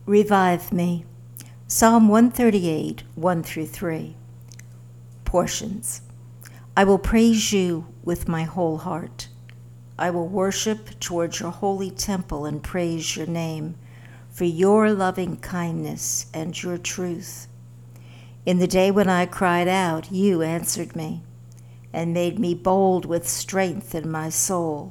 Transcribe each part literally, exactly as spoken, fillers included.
Revive me. Psalm one thirty-eight, one through three. Portions. I will praise you with my whole heart. I will worship towards your holy temple and praise your name for your loving kindness and your truth. In the day when I cried out, you answered me and made me bold with strength in my soul.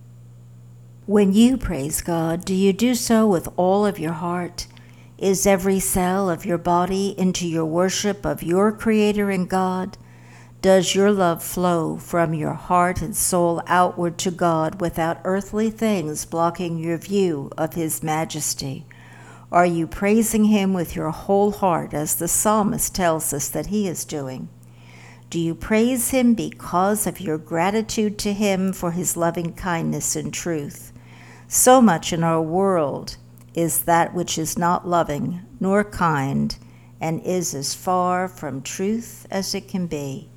When you praise God, do you do so with all of your heart? Is every cell of your body into your worship of your Creator and God? Does your love flow from your heart and soul outward to God without earthly things blocking your view of His majesty? Are you praising Him with your whole heart, as the psalmist tells us that he is doing? Do you praise Him because of your gratitude to Him for His loving kindness and truth? So much in our world is that which is not loving nor kind and is as far from truth as it can be.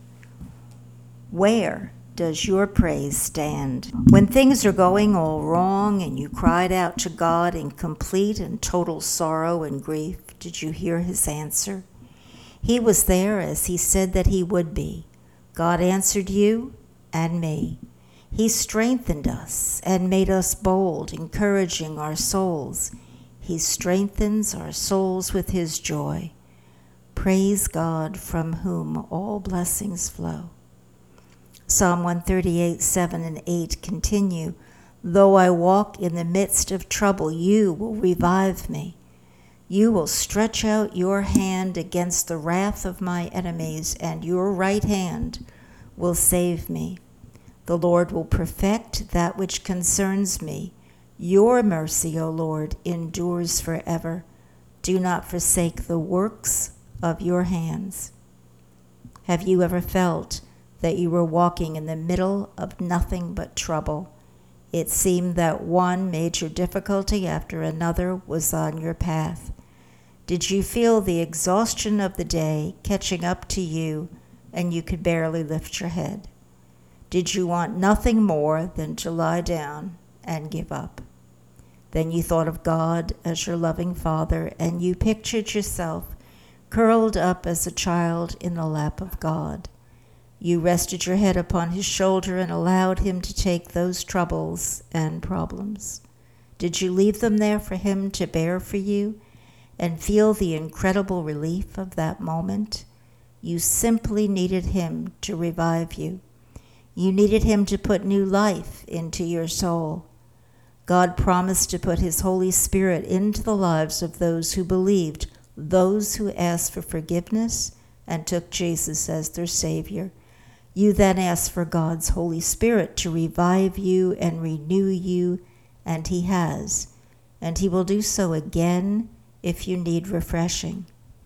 Where does your praise stand? When things are going all wrong and you cried out to God in complete and total sorrow and grief, did you hear His answer? He was there as He said that He would be. God answered you and me. He strengthened us and made us bold, encouraging our souls. He strengthens our souls with His joy. Praise God, from whom all blessings flow. Psalm one thirty-eight, seven and eight continue. Though I walk in the midst of trouble, you will revive me. You will stretch out your hand against the wrath of my enemies, and your right hand will save me. The Lord will perfect that which concerns me. Your mercy, O Lord, endures forever. Do not forsake the works of your hands. Have you ever felt that you were walking in the middle of nothing but trouble? It seemed that one major difficulty after another was on your path. Did you feel the exhaustion of the day catching up to you and you could barely lift your head? Did you want nothing more than to lie down and give up? Then you thought of God as your loving Father, and you pictured yourself curled up as a child in the lap of God. You rested your head upon His shoulder and allowed Him to take those troubles and problems. Did you leave them there for Him to bear for you and feel the incredible relief of that moment? You simply needed Him to revive you. You needed Him to put new life into your soul. God promised to put His Holy Spirit into the lives of those who believed, those who asked for forgiveness and took Jesus as their Savior. You then asked for God's Holy Spirit to revive you and renew you, and He has, and He will do so again if you need refreshing.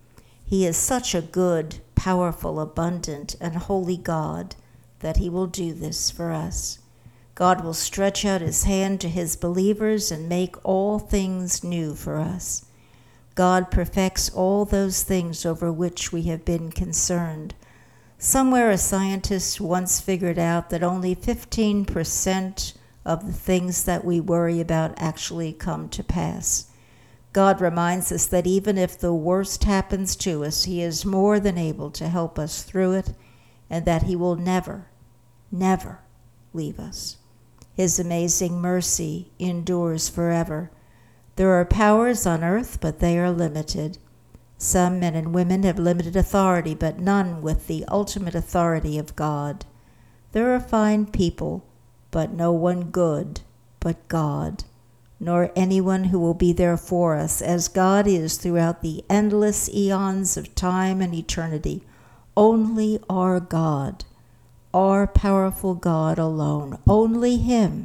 He is such a good, powerful, abundant, and holy God that He will do this for us. God will stretch out His hand to His believers and make all things new for us. God perfects all those things over which we have been concerned. Somewhere a scientist once figured out that only fifteen percent of the things that we worry about actually come to pass. God reminds us that even if the worst happens to us, He is more than able to help us through it, and that He will never, never leave us. His amazing mercy endures forever. There are powers on earth, but they are limited. Some men and women have limited authority, but none with the ultimate authority of God. There are fine people, but no one good but God, nor anyone who will be there for us, as God is throughout the endless eons of time and eternity. Only our God, our powerful God alone, only Him.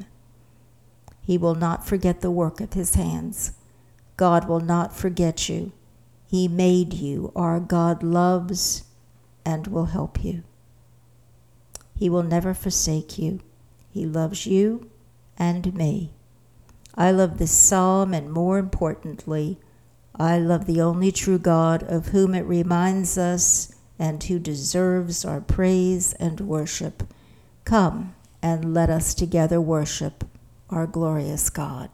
He will not forget the work of His hands. God will not forget you. He made you. Our God loves and will help you. He will never forsake you. He loves you and me. I love this psalm, and more importantly, I love the only true God, of whom it reminds us and who deserves our praise and worship. Come and let us together worship our glorious God.